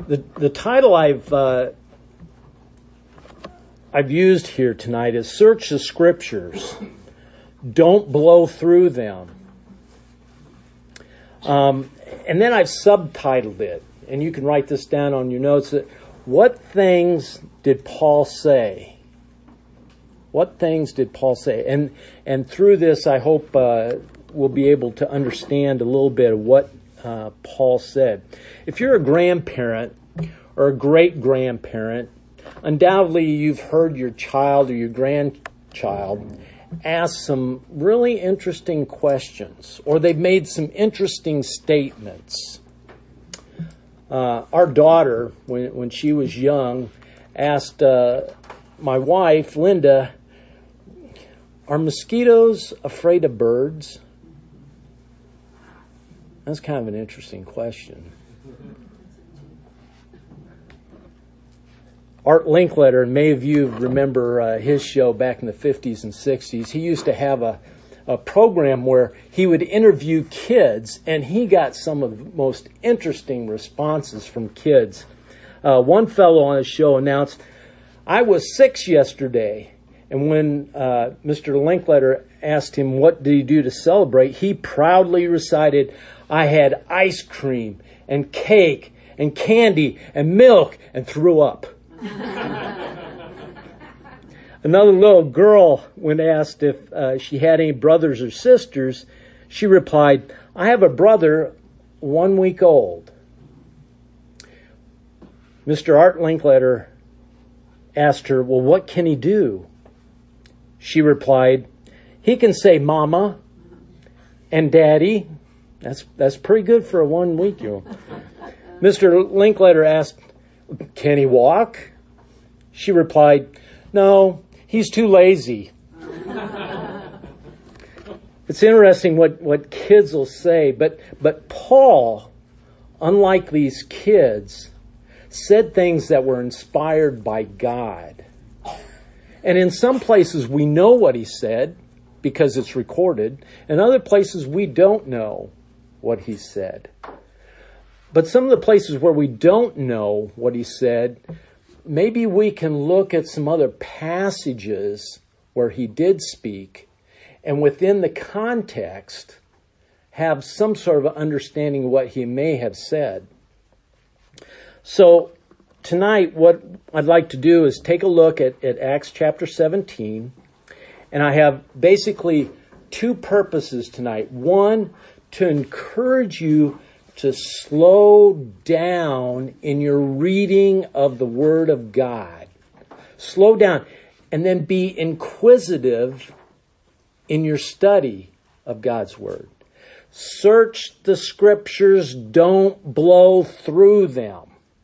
The title I've used here tonight is Search the Scriptures. Don't blow through them. And then I've subtitled it, and you can write this down on your notes. What things did Paul say? What things did Paul say? And through this, I hope we'll be able to understand a little bit of what Paul said. If you're a grandparent or a great-grandparent, undoubtedly you've heard your child or your grandchild ask some really interesting questions, or they've made some interesting statements. Our daughter, when she was young, asked my wife, Linda, "Are mosquitoes afraid of birds?" That's kind of an interesting question. Art Linkletter, and many of you remember his show back in the 50s and 60s. He used to have a program where he would interview kids, and he got some of the most interesting responses from kids. One fellow on his show announced, "I was 6 yesterday." And when Mr. Linkletter asked him what did he do to celebrate, he proudly recited, "I had ice cream and cake and candy and milk and threw up." Another little girl, when asked if she had any brothers or sisters, she replied, "I have a brother 1 week old." Mr. Art Linkletter asked her, "Well, what can he do?" She replied, "He can say mama and daddy." That's pretty good for a 1 week-old. Mr. Linkletter asked, "Can he walk?" She replied, "No, he's too lazy." It's interesting what kids will say, but Paul, unlike these kids, said things that were inspired by God. And in some places we know what he said because it's recorded. In other places we don't know what he said. But some of the places where we don't know what he said, maybe we can look at some other passages where he did speak, and within the context, have some sort of understanding of what he may have said. So tonight, what I'd like to do is take a look at Acts chapter 17, and I have basically two purposes tonight. One, to encourage you to slow down in your reading of the Word of God. Slow down, and then be inquisitive in your study of God's Word. Search the Scriptures, don't blow through them.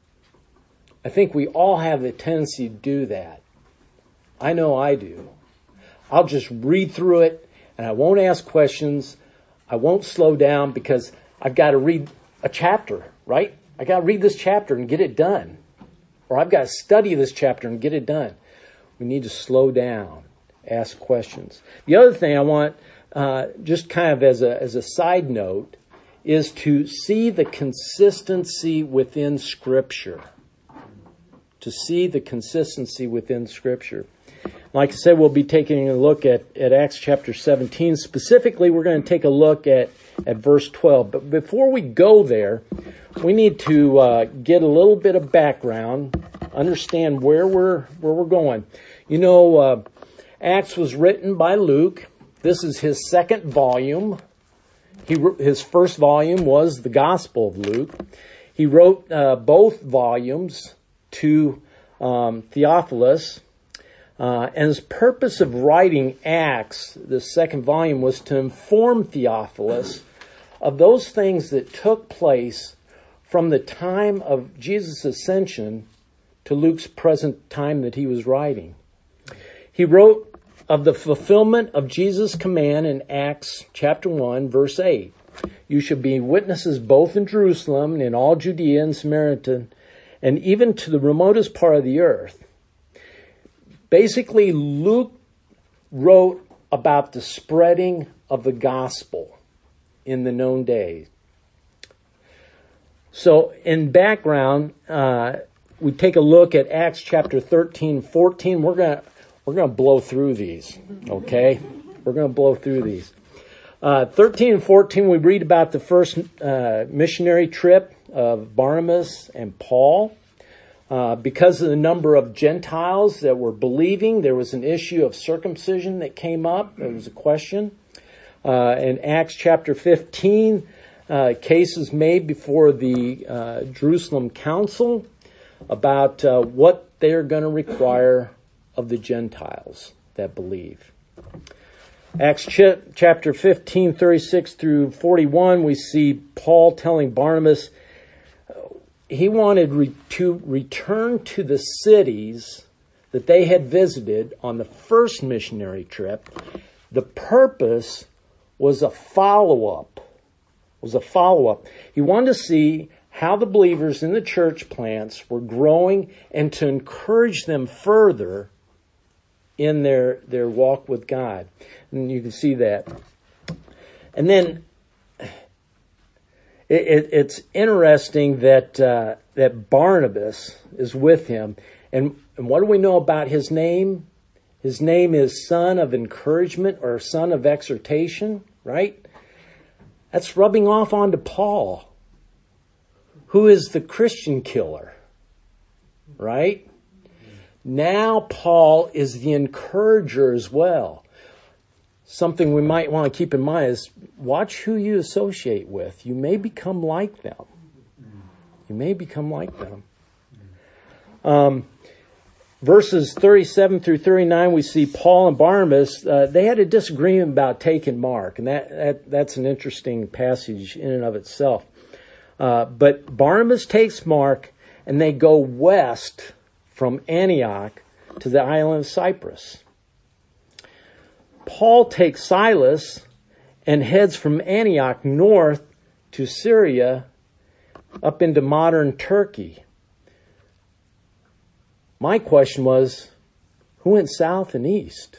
I think we all have the tendency to do that. I know I do. I'll just read through it, and I won't ask questions. I won't slow down because I've got to read a chapter, right? I got to read this chapter and get it done. Or I've got to study this chapter and get it done. We need to slow down, ask questions. The other thing I want, just kind of as a side note, is to see the consistency within Scripture. To see the consistency within Scripture. Like I said, we'll be taking a look at Acts chapter 17. Specifically, we're going to take a look at verse 12. But before we go there, we need to get a little bit of background, understand where we're going. You know, Acts was written by Luke. This is his second volume. His first volume was the Gospel of Luke. He wrote both volumes to Theophilus. And his purpose of writing Acts, the second volume, was to inform Theophilus of those things that took place from the time of Jesus' ascension to Luke's present time that he was writing. He wrote of the fulfillment of Jesus' command in Acts chapter 1, verse 8. "You shall be witnesses both in Jerusalem and in all Judea and Samaria, and even to the remotest part of the earth." Basically, Luke wrote about the spreading of the gospel in the known days. So in background, we take a look at Acts chapter 13, 14. We're gonna blow through these, okay? We're gonna blow through these. 13 and 14, we read about the first missionary trip of Barnabas and Paul. Because of the number of Gentiles that were believing, there was an issue of circumcision that came up. There was a question. In Acts chapter 15, case is made before the Jerusalem Council about what they're going to require of the Gentiles that believe. Acts chapter 15, 36 through 41, we see Paul telling Barnabas he wanted to return to the cities that they had visited on the first missionary trip. The purpose was a follow-up. He wanted to see how the believers in the church plants were growing and to encourage them further in their walk with God. And you can see that. And then it's interesting that Barnabas is with him. And what do we know about his name? His name is son of encouragement or son of exhortation, right? That's rubbing off onto Paul, who is the Christian killer, right? Now Paul is the encourager as well. Something we might want to keep in mind is watch who you associate with. You may become like them. Verses 37 through 39, we see Paul and Barnabas, they had a disagreement about taking Mark. And that's an interesting passage in and of itself. But Barnabas takes Mark and they go west from Antioch to the island of Cyprus. Paul takes Silas and heads from Antioch north to Syria up into modern Turkey. My question was, who went south and east?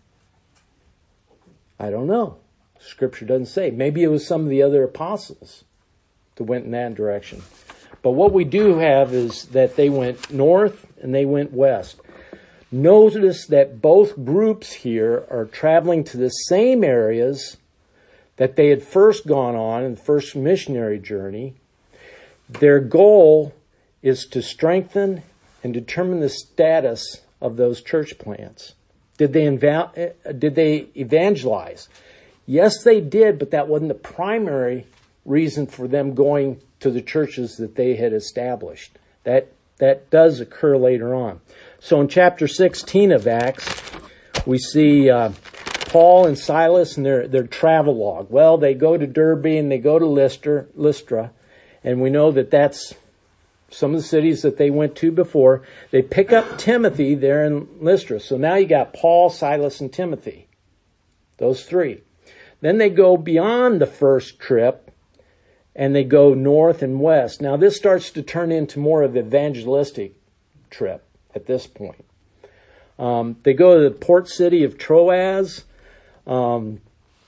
I don't know. Scripture doesn't say. Maybe it was some of the other apostles that went in that direction. But what we do have is that they went north and they went west. Notice that both groups here are traveling to the same areas that they had first gone on in the first missionary journey. Their goal is to strengthen and determine the status of those church plants. Did they evangelize? Yes, they did, but that wasn't the primary reason for them going to the churches that they had established. That does occur later on. So in chapter 16 of Acts, we see Paul and Silas and their travel log. Well, they go to Derbe and they go to Lystra, and we know that that's some of the cities that they went to before. They pick up Timothy there in Lystra. So now you got Paul, Silas, and Timothy. Those three. Then they go beyond the first trip and they go north and west. Now this starts to turn into more of an evangelistic trip at this point. They go to the port city of Troas. Then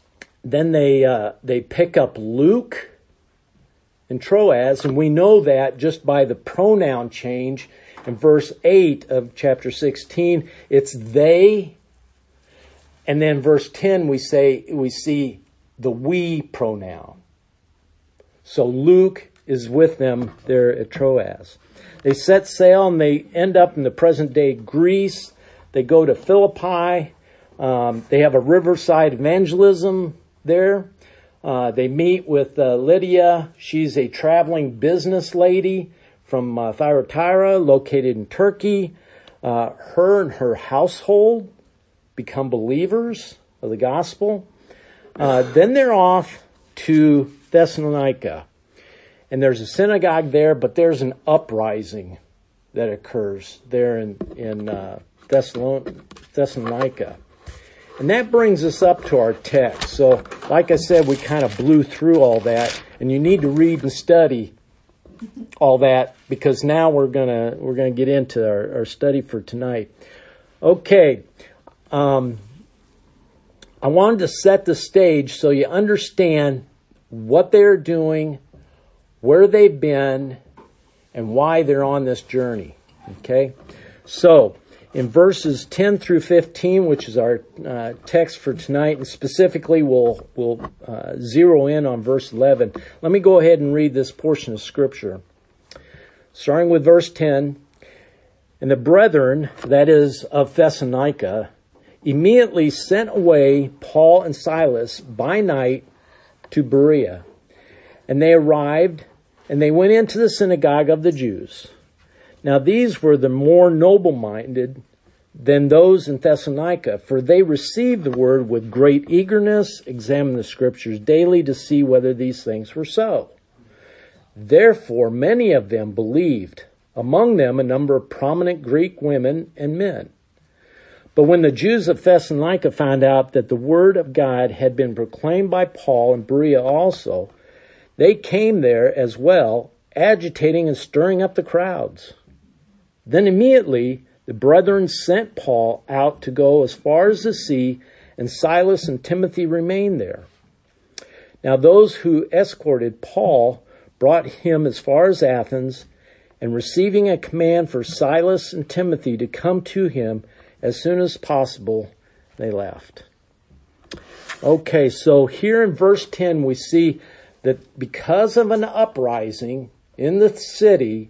they pick up Luke in Troas, and we know that just by the pronoun change in verse 8 of chapter 16. It's they, and then verse 10 we see the we pronoun. So Luke is with them there at Troas. They set sail and they end up in the present day Greece. They go to Philippi. They have a riverside evangelism there. They meet with Lydia. She's a traveling business lady from Thyatira, located in Turkey. Her and her household become believers of the gospel. Then they're off to Thessalonica. And there's a synagogue there, but there's an uprising that occurs there in Thessalonica. And that brings us up to our text. So, like I said, we kind of blew through all that, and you need to read and study all that because now we're gonna get into our study for tonight. Okay, I wanted to set the stage so you understand what they're doing, where they've been, and why they're on this journey. Okay? So, in verses 10 through 15, which is our text for tonight, and specifically we'll zero in on verse 11. Let me go ahead and read this portion of Scripture. Starting with verse 10, "And the brethren, that is, of Thessalonica, immediately sent away Paul and Silas by night to Berea. And they arrived, and they went into the synagogue of the Jews. Now these were the more noble-minded than those in Thessalonica, for they received the word with great eagerness, examined the Scriptures daily to see whether these things were so. Therefore many of them believed, among them a number of prominent Greek women and men. But when the Jews of Thessalonica found out that the word of God had been proclaimed by Paul in Berea also, they came there as well, agitating and stirring up the crowds. Then immediately the brethren sent Paul out to go as far as the sea, and Silas and Timothy remained there. Now those who escorted Paul brought him as far as Athens, and receiving a command for Silas and Timothy to come to him as soon as possible, they left." Okay, so here in verse 10 we see that because of an uprising in the city,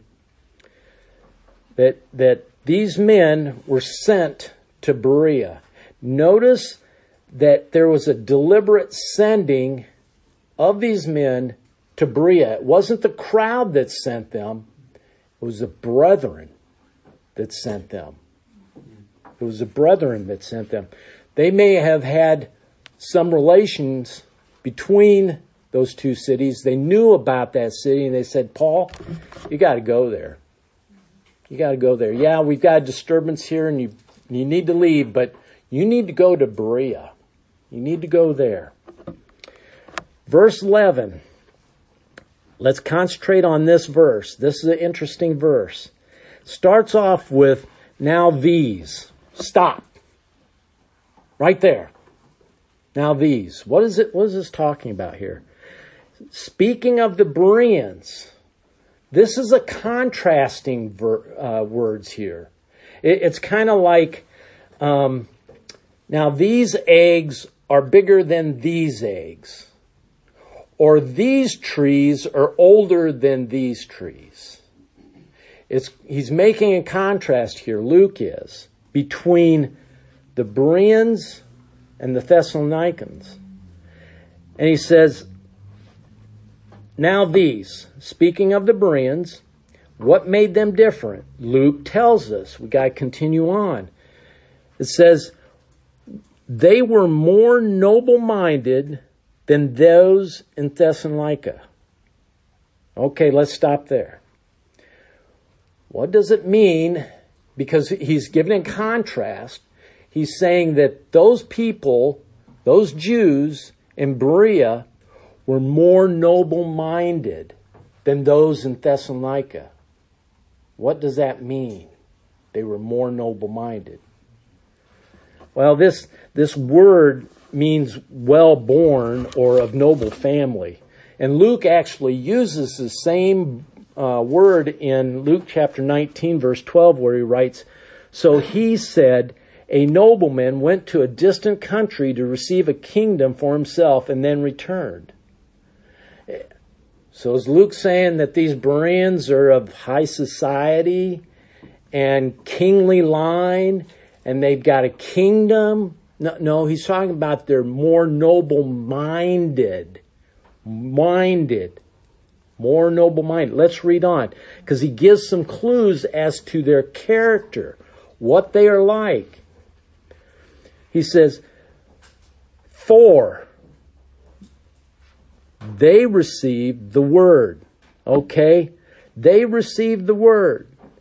that these men were sent to Berea. Notice that there was a deliberate sending of these men to Berea. It wasn't the crowd that sent them. It was the brethren that sent them. It was the brethren that sent them. They may have had some relations between those two cities. They knew about that city, and they said, "Paul, you got to go there. You got to go there. Yeah, we've got a disturbance here, and you need to leave, but you need to go to Berea. You need to go there." Verse 11. Let's concentrate on this verse. This is an interesting verse. Starts off with, "Now these." Stop. Right there. Now these. What is this talking about here? Speaking of the Bereans, this is a contrasting words here. It's kind of like, now these eggs are bigger than these eggs. Or these trees are older than these trees. He's making a contrast here, Luke is, between the Bereans and the Thessalonians. And he says, "Now these," speaking of the Bereans, what made them different? Luke tells us. We got to continue on. It says, "They were more noble-minded than those in Thessalonica." Okay, let's stop there. What does it mean? Because he's giving a contrast. He's saying that those people, those Jews in Berea, were more noble-minded than those in Thessalonica. What does that mean? They were more noble-minded. Well, this word means well-born or of noble family. And Luke actually uses the same word in Luke chapter 19, verse 12, where he writes, "So he said, a nobleman went to a distant country to receive a kingdom for himself and then returned." So is Luke saying that these Bereans are of high society and kingly line and they've got a kingdom? No, he's talking about they're more noble-minded. More noble-minded. Let's read on, because he gives some clues as to their character, what they are like. He says, "For they received the word." Okay? They received the word.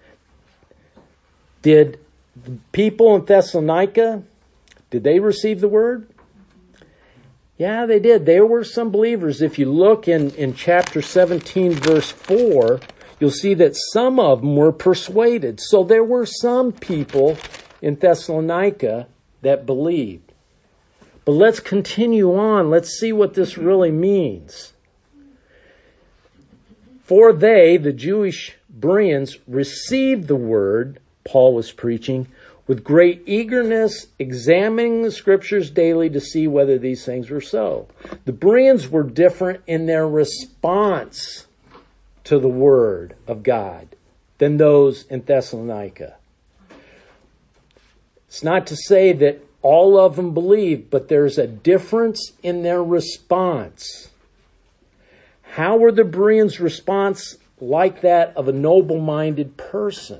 Did the people in Thessalonica, did they receive the word? Yeah, they did. There were some believers. If you look in chapter 17, verse 4, you'll see that some of them were persuaded. So there were some people in Thessalonica that believed. But let's continue on. Let's see what this really means. For they, the Jewish Bereans, received the word Paul was preaching with great eagerness, examining the scriptures daily to see whether these things were so. The Bereans were different in their response to the word of God than those in Thessalonica. It's not to say that all of them believed, but there's a difference in their response. How were the Bereans' response like that of a noble-minded person?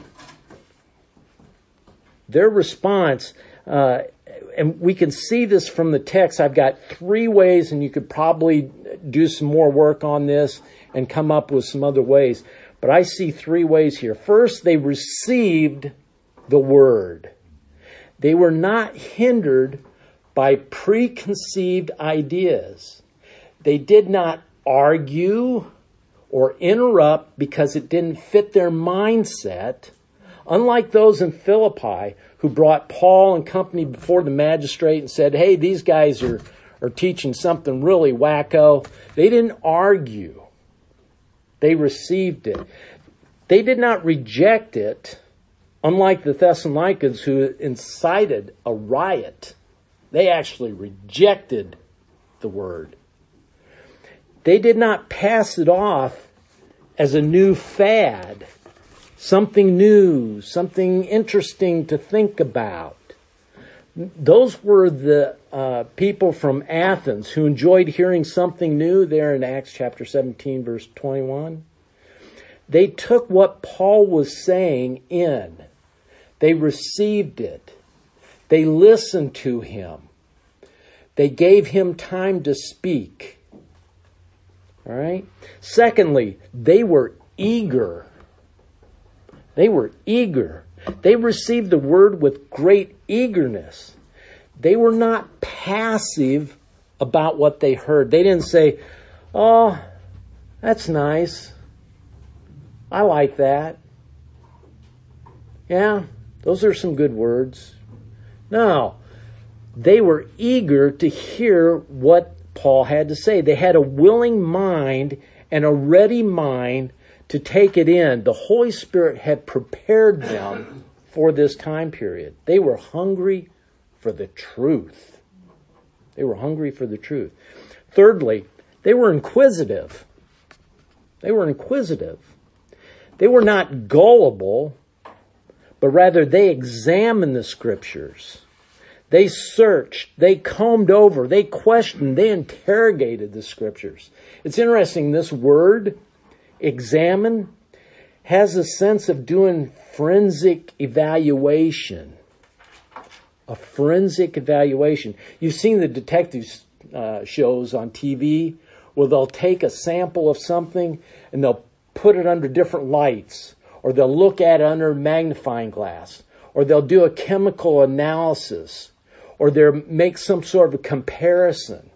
Their response, and we can see this from the text. I've got 3 ways, and you could probably do some more work on this and come up with some other ways. But I see 3 ways here. First, they received the word. They were not hindered by preconceived ideas. They did not argue or interrupt because it didn't fit their mindset. Unlike those in Philippi who brought Paul and company before the magistrate and said, hey, these guys are teaching something really wacko. They didn't argue. They received it. They did not reject it, unlike the Thessalonians who incited a riot. They actually rejected the word. They did not pass it off as a new fad, something new, something interesting to think about. Those were the people from Athens who enjoyed hearing something new there in Acts chapter 17, verse 21. They took what Paul was saying in. They received it. They listened to him. They gave him time to speak. All right? Secondly, they were eager. They were eager. They received the word with great eagerness. They were not passive about what they heard. They didn't say, oh, that's nice. I like that. Yeah, those are some good words. No, they were eager to hear what Paul had to say. They had a willing mind and a ready mind to take it in. The Holy Spirit had prepared them for this time period. They were hungry for the truth. They were hungry for the truth. Thirdly, they were inquisitive. They were inquisitive. They were not gullible, but rather they examined the scriptures. They searched, they combed over, they questioned, they interrogated the scriptures. It's interesting, this word, examine, has a sense of doing forensic evaluation. A forensic evaluation. You've seen the detective shows on TV where they'll take a sample of something and they'll put it under different lights, or they'll look at it under a magnifying glass, or they'll do a chemical analysis, or they'll make some sort of a comparison.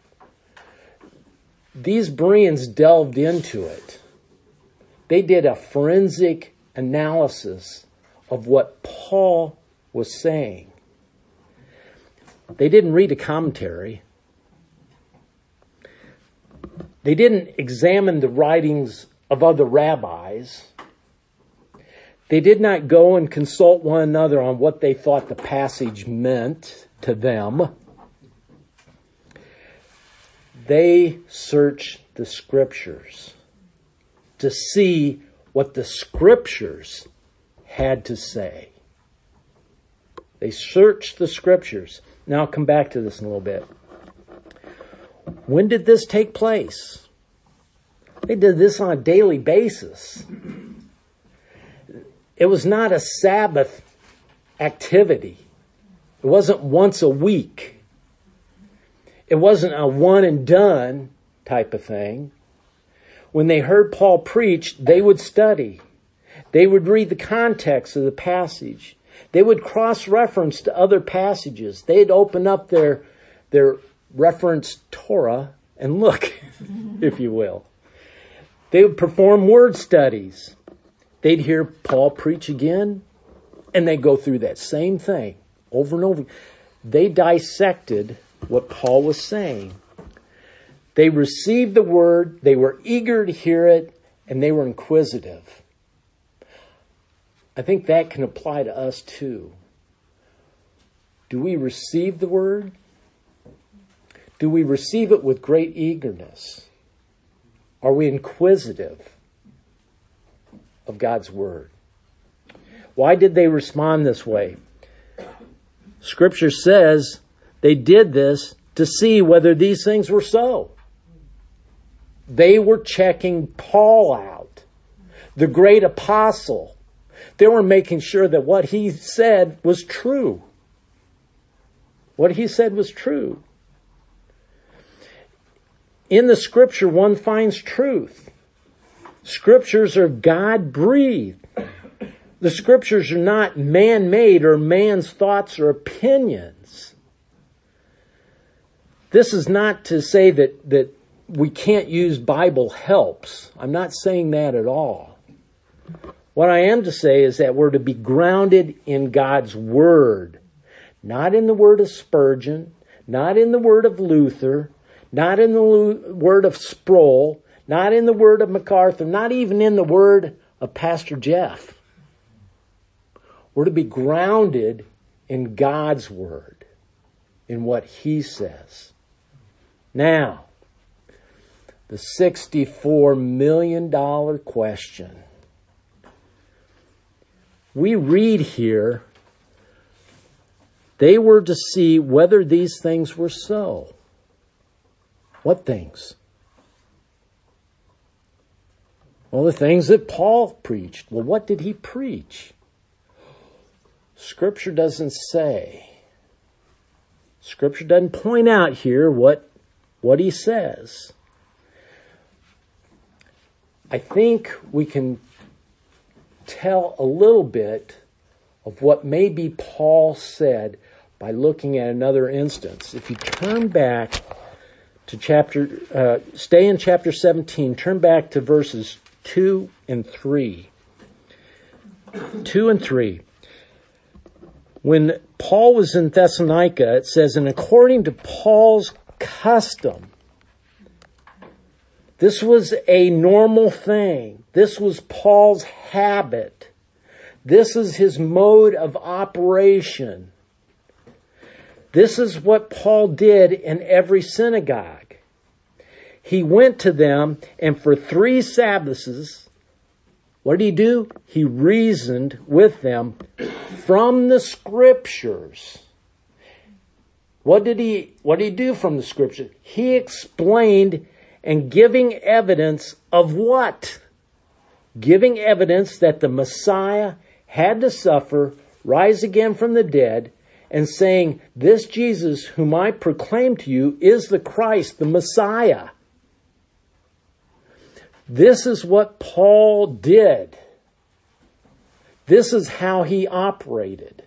These Bereans delved into it. They did a forensic analysis of what Paul was saying. They didn't read a commentary. They didn't examine the writings of other rabbis. They did not go and consult one another on what they thought the passage meant to them. They searched the scriptures to see what the scriptures had to say. They searched the scriptures. Now I'll come back to this in a little bit. When did this take place? They did this on a daily basis. It was not a Sabbath activity. It wasn't once a week. It wasn't a one and done type of thing. When they heard Paul preach, they would study. They would read the context of the passage. They would cross-reference to other passages. They'd open up their referenced Torah and look, if you will. They would perform word studies. They'd hear Paul preach again, and they'd go through that same thing over and over. They dissected what Paul was saying. They received the word, they were eager to hear it, and they were inquisitive. I think that can apply to us too. Do we receive the word? Do we receive it with great eagerness? Are we inquisitive of God's word? Why did they respond this way? Scripture says they did this to see whether these things were so. They were checking Paul out, the great apostle. They were making sure that what he said was true. What he said was true. In the Scripture, one finds truth. Scriptures are God-breathed. The Scriptures are not man-made or man's thoughts or opinions. This is not to say that we can't use Bible helps. I'm not saying that at all. What I am to say is that we're to be grounded in God's Word. Not in the word of Spurgeon, not in the word of Luther, not in the word of Sproul, not in the word of MacArthur, not even in the word of Pastor Jeff. We're to be grounded in God's word, in what he says. Now, the $64 million question. We read here, they were to see whether these things were so. What things? Well, the things that Paul preached. Well, what did he preach? Scripture doesn't say. Scripture doesn't point out here what he says. I think we can tell a little bit of what maybe Paul said by looking at another instance. If you turn back to stay in chapter 17, turn back to verses 2 and 3. 2 and 3. When Paul was in Thessalonica, it says, and according to Paul's custom, this was a normal thing. This was Paul's habit. This is his mode of operation. This is what Paul did in every synagogue. He went to them, and for 3 Sabbaths, what did he do? He reasoned with them from the Scriptures. What did he do from the Scriptures? He explained and giving evidence of what? Giving evidence that the Messiah had to suffer, rise again from the dead, and saying, this Jesus whom I proclaim to you is the Christ, the Messiah. This is what Paul did. This is how he operated.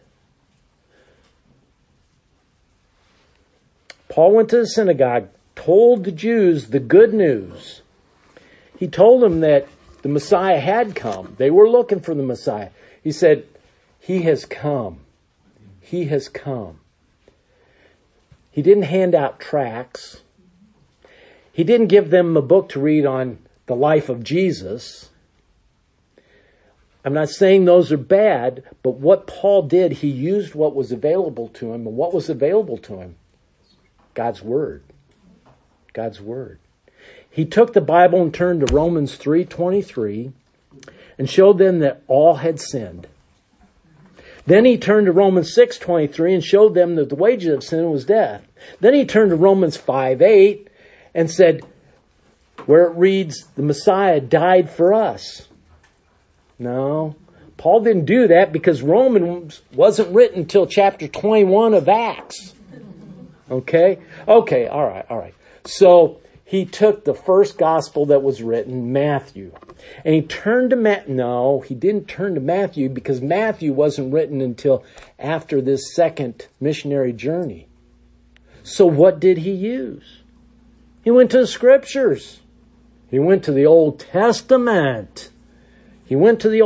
Paul went to the synagogue, told the Jews the good news. He told them that the Messiah had come. They were looking for the Messiah. He said, he has come. He has come. He didn't hand out tracts. He didn't give them a book to read on the life of Jesus. I'm not saying those are bad, but what Paul did, he used what was available to him. And what was available to him? God's Word. God's Word. He took the Bible and turned to Romans 3:23 and showed them that all had sinned. Then he turned to Romans 6:23 and showed them that the wages of sin was death. Then he turned to Romans 5:8 and said, where it reads, the Messiah died for us. No, Paul didn't do that because Romans wasn't written until chapter 21 of Acts. Okay, all right. So he took the first gospel that was written, Matthew, and he turned to No, he didn't turn to Matthew because Matthew wasn't written until after this second missionary journey. So what did he use? He went to the Scriptures. He went to the Old Testament. He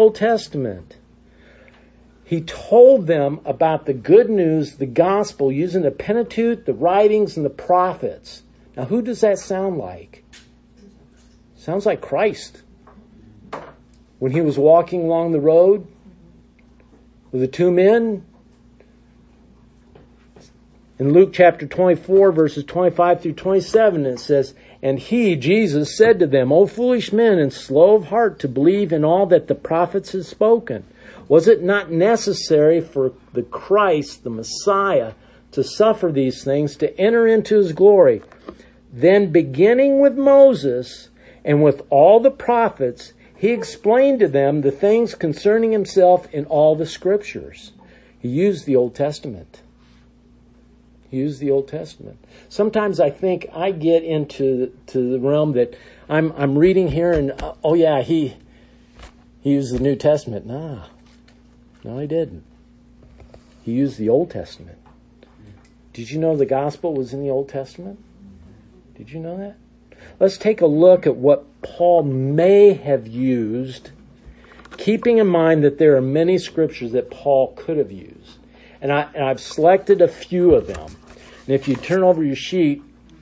told them about the good news, the gospel, using the Pentateuch, the writings, and the prophets. Now, who does that sound like? Sounds like Christ. when he was walking along the road with the two men? In Luke chapter 24, verses 25 through 27, it says, "And he, Jesus, said to them, O foolish men, and slow of heart to believe in all that the prophets had spoken. Was it not necessary for the Christ, the Messiah, to suffer these things, to enter into his glory? Then beginning with Moses and with all the prophets, he explained to them the things concerning himself in all the scriptures." He used the Old Testament. Use the Old Testament. Sometimes I think I get into the realm that I'm reading here and he used the New Testament. No, he didn't. He used the Old Testament. Did you know the gospel was in the Old Testament? Did you know that? Let's take a look at what Paul may have used, keeping in mind that there are many scriptures that Paul could have used. And I've selected a few of them. And if you turn over your sheet,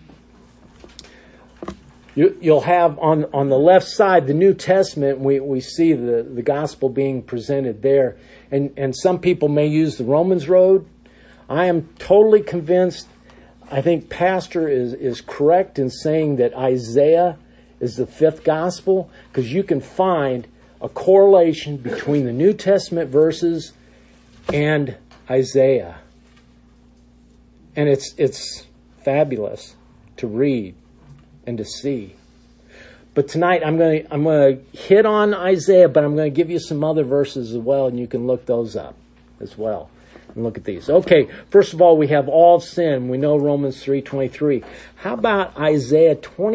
you'll have on the left side the New Testament. We see the gospel being presented there. And some people may use the Romans road. I am totally convinced. I think Pastor is correct in saying that Isaiah is the fifth gospel, because you can find a correlation between the New Testament verses and Isaiah. And it's fabulous to read and to see. But tonight I'm going to hit on Isaiah, but I'm going to give you some other verses as well, and you can look those up as well. And look at these. Okay, first of all, we have all sin. We know Romans 3:23. How about Isaiah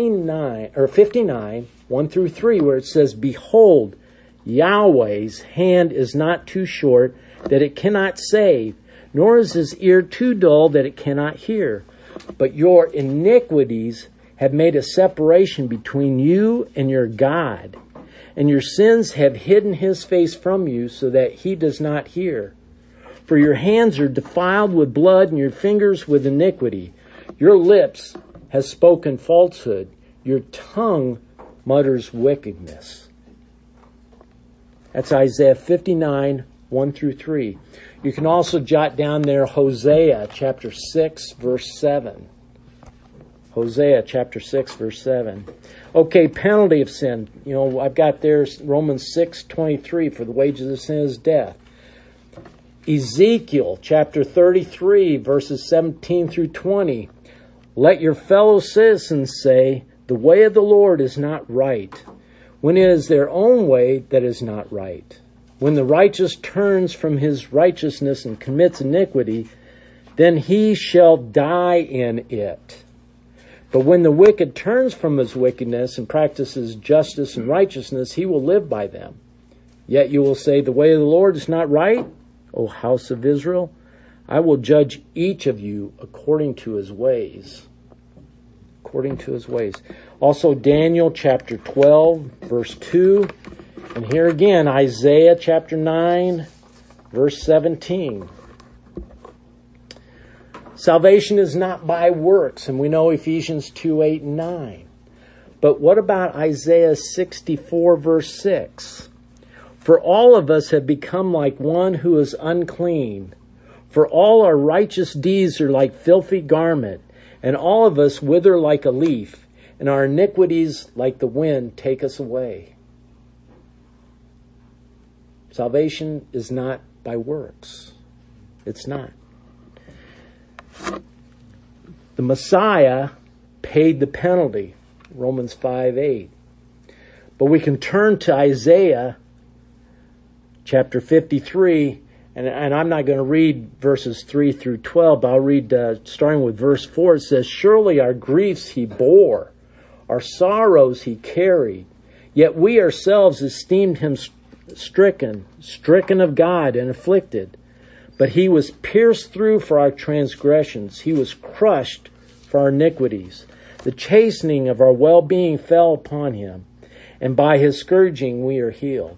59, 1 through 3, where it says, "Behold, Yahweh's hand is not too short that it cannot save, nor is his ear too dull that it cannot hear. But your iniquities have made a separation between you and your God, and your sins have hidden his face from you so that he does not hear. For your hands are defiled with blood and your fingers with iniquity. Your lips have spoken falsehood. Your tongue mutters wickedness." That's Isaiah 59, 1 through 3. You can also jot down there Hosea chapter 6, verse 7. Hosea chapter 6, verse 7. Okay, penalty of sin. I've got there Romans 6:23, for the wages of sin is death. Ezekiel chapter 33, verses 17 through 20. "Let your fellow citizens say, the way of the Lord is not right, when it is their own way that is not right. When the righteous turns from his righteousness and commits iniquity, then he shall die in it. But when the wicked turns from his wickedness and practices justice and righteousness, he will live by them. Yet you will say, the way of the Lord is not right, O house of Israel. I will judge each of you according to his ways." According to his ways. Also Daniel chapter 12, verse 2. And here again, Isaiah chapter 9, verse 17. Salvation is not by works, and we know Ephesians 2, 8, and 9. But what about Isaiah 64, verse 6? "For all of us have become like one who is unclean. For all our righteous deeds are like filthy garment, and all of us wither like a leaf, and our iniquities like the wind take us away." Salvation is not by works. It's not. The Messiah paid the penalty, Romans 5:8. But we can turn to Isaiah chapter 53, and I'm not going to read verses 3 through 12, but I'll read starting with verse 4. It says, "Surely our griefs he bore, our sorrows he carried, yet we ourselves esteemed him stricken of God and afflicted. But he was pierced through for our transgressions. He was crushed for our iniquities. The chastening of our well-being fell upon him, and by his scourging we are healed."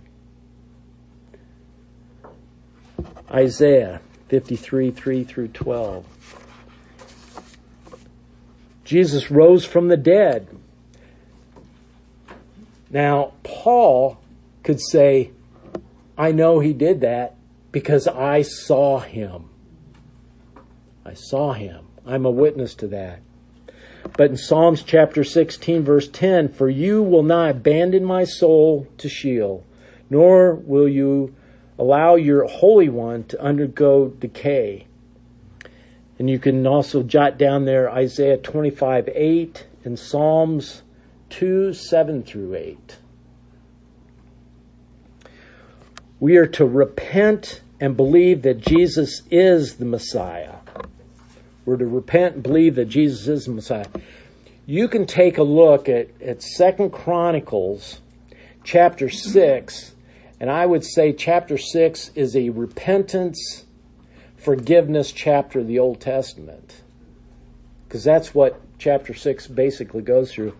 Isaiah 53, 3 through 12. Jesus rose from the dead. Now, Paul could say, I know he did that because I saw him. I saw him. I'm a witness to that. But in Psalms chapter 16, verse 10, for you will not abandon my soul to Sheol, nor will you allow your Holy One to undergo decay. And you can also jot down there Isaiah 25:8 and Psalms 2:7-8. We are to repent and believe that Jesus is the Messiah. We're to repent and believe that Jesus is the Messiah. You can take a look at 2 Chronicles chapter 6, and I would say chapter 6 is a repentance, forgiveness chapter of the Old Testament. Because that's what chapter 6 basically goes through.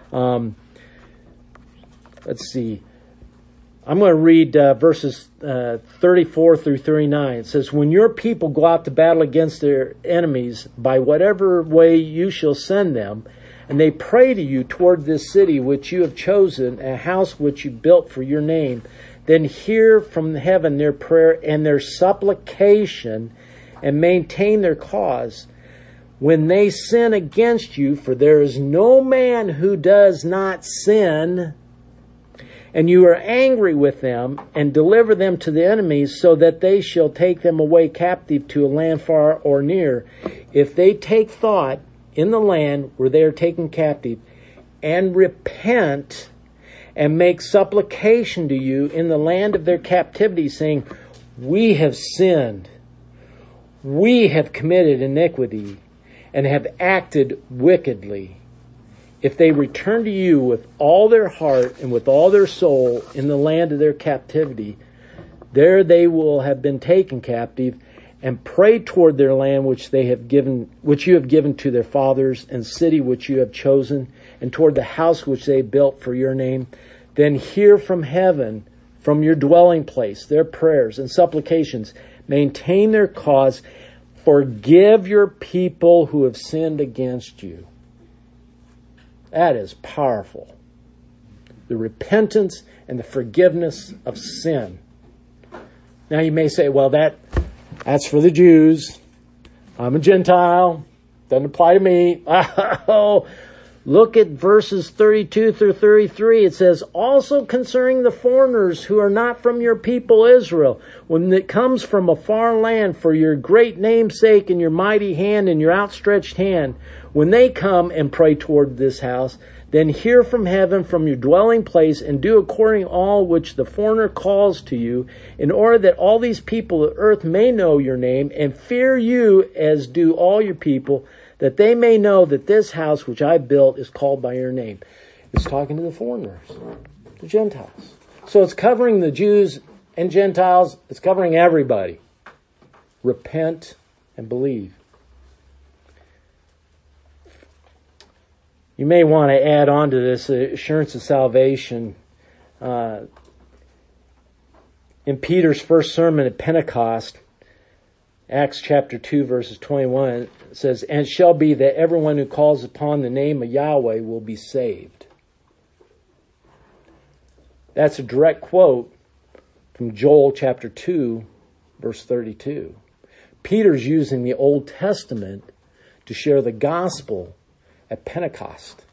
Let's see. I'm going to read verses 34 through 39. It says, when your people go out to battle against their enemies, by whatever way you shall send them, and they pray to you toward this city which you have chosen, a house which you built for your name, then hear from heaven their prayer and their supplication, and maintain their cause. When they sin against you, for there is no man who does not sin, and you are angry with them, and deliver them to the enemies, so that they shall take them away captive to a land far or near. If they take thought in the land where they are taken captive, and repent, and make supplication to you in the land of their captivity, saying, we have sinned, we have committed iniquity, and have acted wickedly. If they return to you with all their heart and with all their soul in the land of their captivity, there they will have been taken captive, and pray toward their land which you have given to their fathers, and city which you have chosen, and toward the house which they built for your name. Then hear from heaven, from your dwelling place, their prayers and supplications. Maintain their cause. Forgive your people who have sinned against you. That is powerful. The repentance and the forgiveness of sin. Now you may say, well, that's for the Jews. I'm a Gentile. Doesn't apply to me. Oh, look at verses 32 through 33. It says, also concerning the foreigners who are not from your people Israel, when it comes from a far land for your great name's sake and your mighty hand and your outstretched hand, when they come and pray toward this house, then hear from heaven, from your dwelling place, and do according all which the foreigner calls to you, in order that all these people of earth may know your name, and fear you as do all your people, that they may know that this house which I built is called by your name. It's talking to the foreigners, the Gentiles. So it's covering the Jews and Gentiles. It's covering everybody. Repent and believe. You may want to add on to this assurance of salvation. In Peter's first sermon at Pentecost, Acts chapter 2, verses 21, it says, and it shall be that everyone who calls upon the name of Yahweh will be saved. That's a direct quote from Joel chapter 2, verse 32. Peter's using the Old Testament to share the gospel at Pentecost.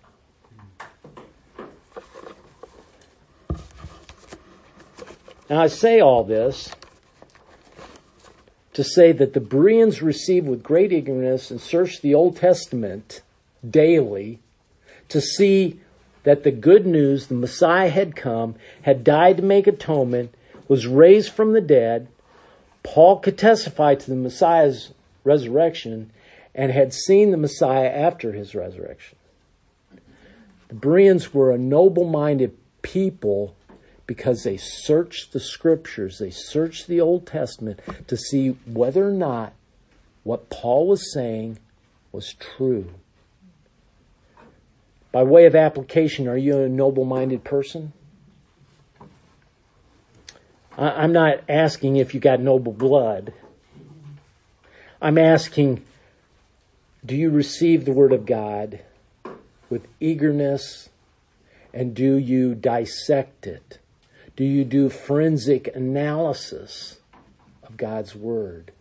Now I say all this to say that the Bereans received with great eagerness and searched the Old Testament daily to see that the good news, the Messiah had come, had died to make atonement, was raised from the dead. Paul could testify to the Messiah's resurrection and had seen the Messiah after his resurrection. The Bereans were a noble-minded people because they searched the Scriptures, they searched the Old Testament to see whether or not what Paul was saying was true. By way of application, are you a noble-minded person? I'm not asking if you got noble blood. I'm asking, do you receive the Word of God with eagerness, and do you dissect it? Do you do forensic analysis of God's Word?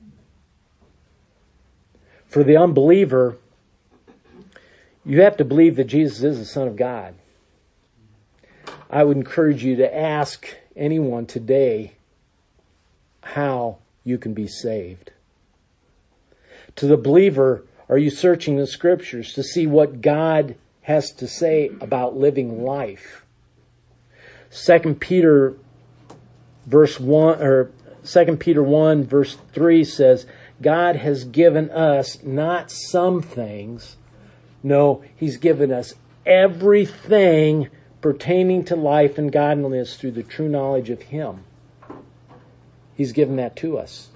For the unbeliever, you have to believe that Jesus is the Son of God. I would encourage you to ask anyone today how you can be saved. To the believer, are you searching the Scriptures to see what God has to say about living life? 2 Peter verse 1 or 2 Peter 1 verse 3 says, God has given us not some things, no, He's given us everything pertaining to life and godliness through the true knowledge of Him. He's given that to us.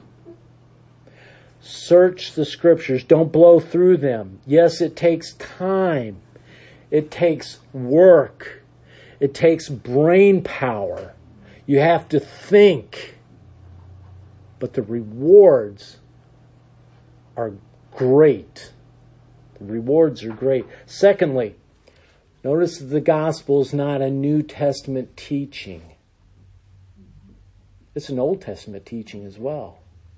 Search the Scriptures. Don't blow through them. Yes, it takes time. It takes work. It takes brain power. You have to think. But the rewards are great. The rewards are great. Secondly, notice that the gospel is not a New Testament teaching. It's an Old Testament teaching as well.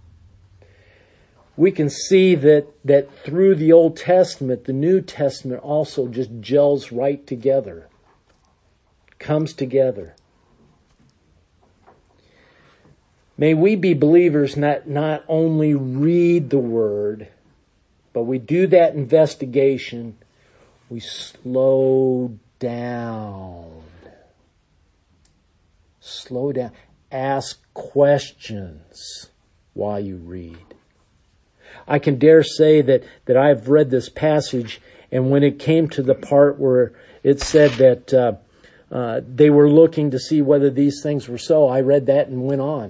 We can see that through the Old Testament, the New Testament also just gels right together. Comes together. May we be believers not only read the Word, but we do that investigation. We slow down. Slow down. Ask questions while you read. I can dare say that I've read this passage, and when it came to the part where it said that they were looking to see whether these things were so, I read that and went on.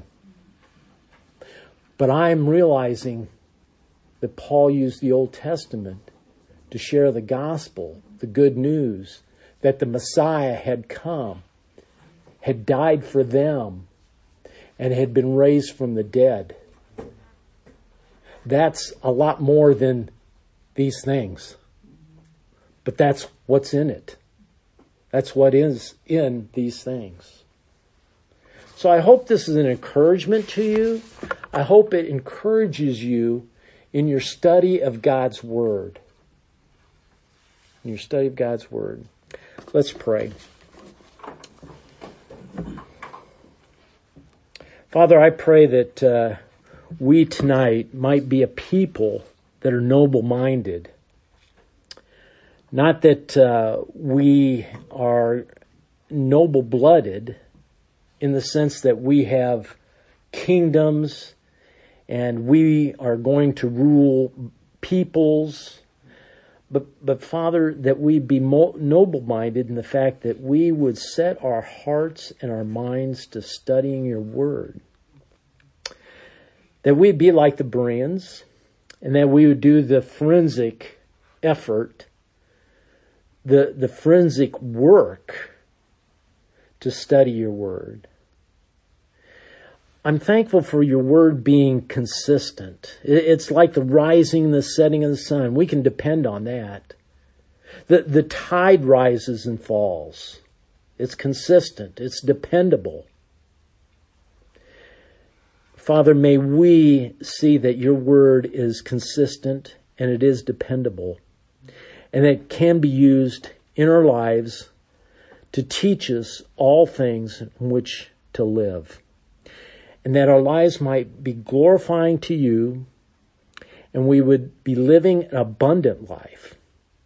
But I'm realizing that Paul used the Old Testament to share the gospel, the good news, that the Messiah had come, had died for them, and had been raised from the dead. That's a lot more than these things. But that's what's in it. That's what is in these things. So I hope this is an encouragement to you. I hope it encourages you in your study of God's Word. In your study of God's Word. Let's pray. Father, I pray that we tonight might be a people that are noble-minded. Not that we are noble-blooded in the sense that we have kingdoms and we are going to rule peoples. But Father, that we be noble-minded in the fact that we would set our hearts and our minds to studying your Word. That we'd be like the Bereans, and that we would do the forensic effort, the forensic work to study your Word. I'm thankful for your Word being consistent. It's like the rising and the setting of the sun. We can depend on that. The tide rises and falls. It's consistent. It's dependable. Father, may we see that your Word is consistent and it is dependable, and it can be used in our lives to teach us all things in which to live, and that our lives might be glorifying to you, and we would be living an abundant life.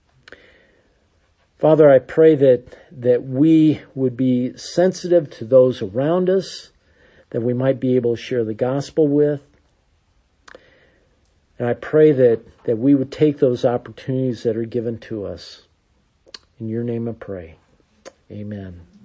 Father, I pray that we would be sensitive to those around us, that we might be able to share the gospel with. And I pray that we would take those opportunities that are given to us. In your name I pray. Amen.